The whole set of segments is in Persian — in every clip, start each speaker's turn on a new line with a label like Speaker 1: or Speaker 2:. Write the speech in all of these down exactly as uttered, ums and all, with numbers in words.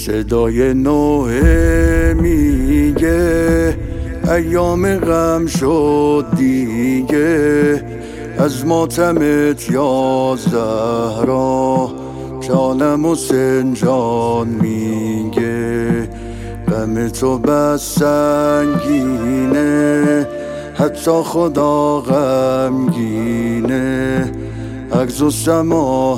Speaker 1: صدای نوحه میگه ایام غم شد دیگه، از ماتمت یا زهرا جانم و سنجان میگه. غم تو بس سنگینه حتی خدا غمگینه، عجز و سما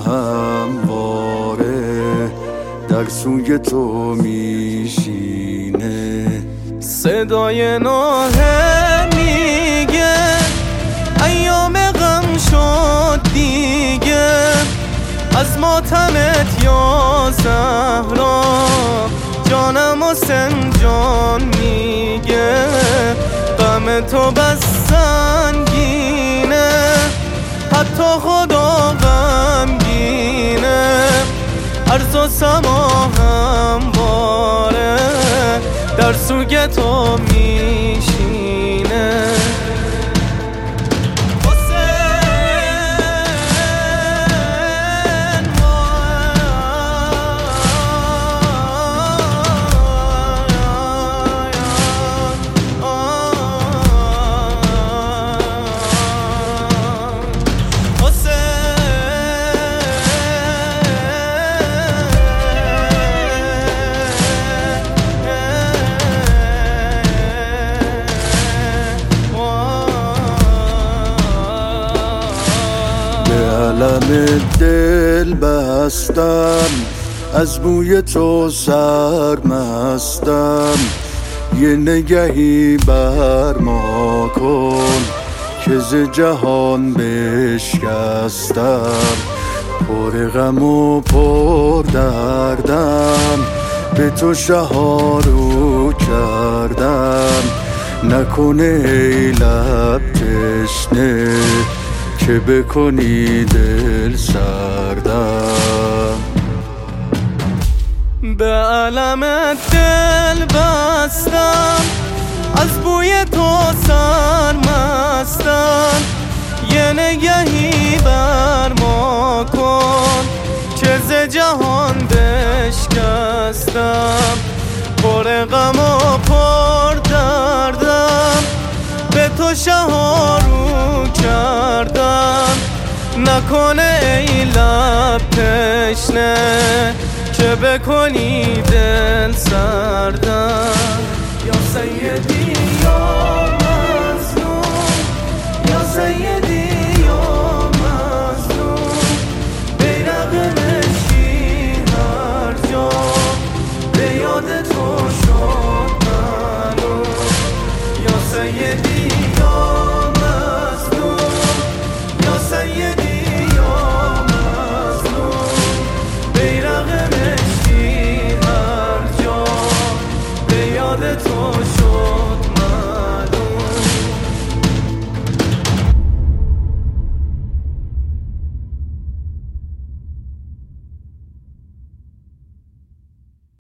Speaker 1: همواره در سوی تو میشینه.
Speaker 2: صدای نوحه میگه ایام غم شد دیگه، از ماتمت یا زهرا جانم و سنجان میگه. غم تو بس سنگینه حتی خدا غمگینه، عرض و سما همواره در سوی تو میشینه.
Speaker 1: علم دل بستم از بوی تو سرمستم، یه نگهی بر ما کن که ز جهان بشکستم. پر غم و پر دردم به تو شهارو کردم، نکنه ای لب تشنه که بکنی دل سردم.
Speaker 2: به علم دل بستم از بوی تو سرمستم، یه نگهی بر ما کن که ز جهان بشکستم. پر غم و پر دردم به تو شهارو کردم، نکنه ای لب تشنه که بکنی دل سردم. یا سیدی یا مظلوم، یا سیدی یا مظلوم، بیرق مشکی هر جا به یاد تو